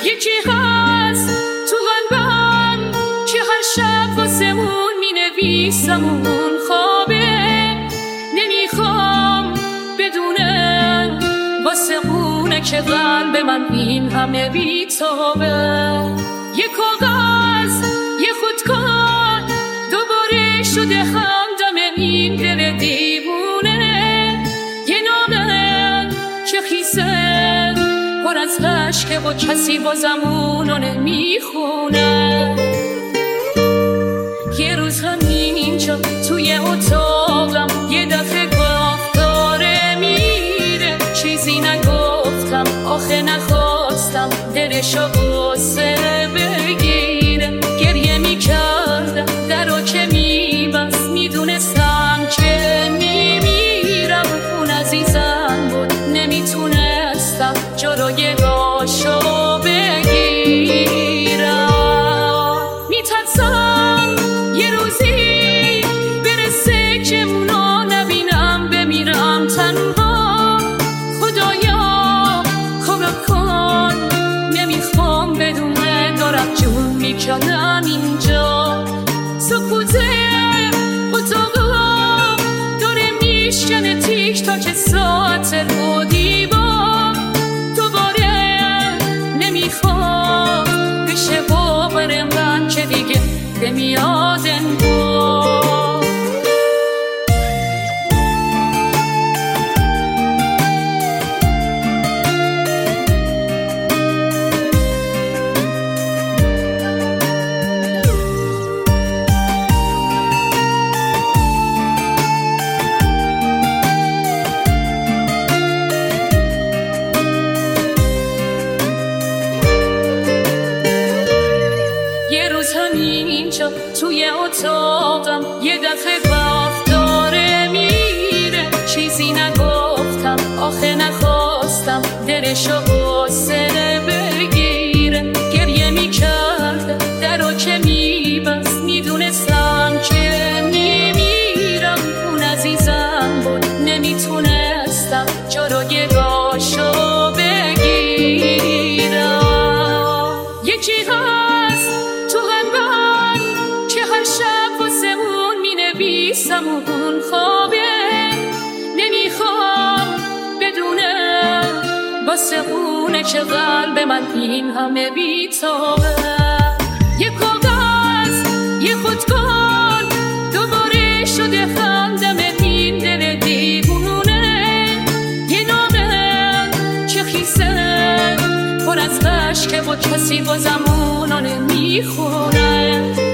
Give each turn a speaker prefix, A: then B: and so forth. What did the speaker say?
A: یکی هست تو قلبم که هر شب واسه اون می نویسم اون خوابه، نمیخوام بدونم واسه اونه که قلب من این همه بیتابه. یه کاغذ یه خودکار دوباره شده همدم این دل دیوونه، یه نامه که خیسه پر از عشقه و کسی بازم اونو نمیخونه. یه روز همینجا توی اتاقم یه دفعه گفت داره میره، چیزی نگفتم آخه نخواستم دلشو غصه بگیره. گریه میکردم درو که میبست، میدونستم که میمیرم، اون عزیزم بود نمیتونستم جلوی راشو بگیرم. میترسم یه روزی برسه که اونو نبینم بمیرم تنها. خدایا کمک کن، نمیخوام بدونه دارم جون میکنم اینجا. سکوته اتاقا داره میشکنه تیک تاک ساعت رو دیوار. دوباره نمیخوام بشه باور من که دیگه نمیاد انگار. همینجا توی اتاقم یه دفعه گفت داره میره، چیزی نگفتم آخه نخواستم دلشو غصه بگیره. گریه میکردم درو که میبست، میدونستم که میمیرم، اون عزیزم بود نمیتونستم جلوی راشو بگیرم. یکی هست تو قلبم که هر شب واسه اون می نویسم اون خوابه، نمیخوام بدونم واسه اونه که قلب من این همه بیتابه. یه کاغذ یه خودکار دوباره شده همدم این دل دیوونه، یه نامه که خیسه پر از عشقه و کسی بازم اونو نمیخونه.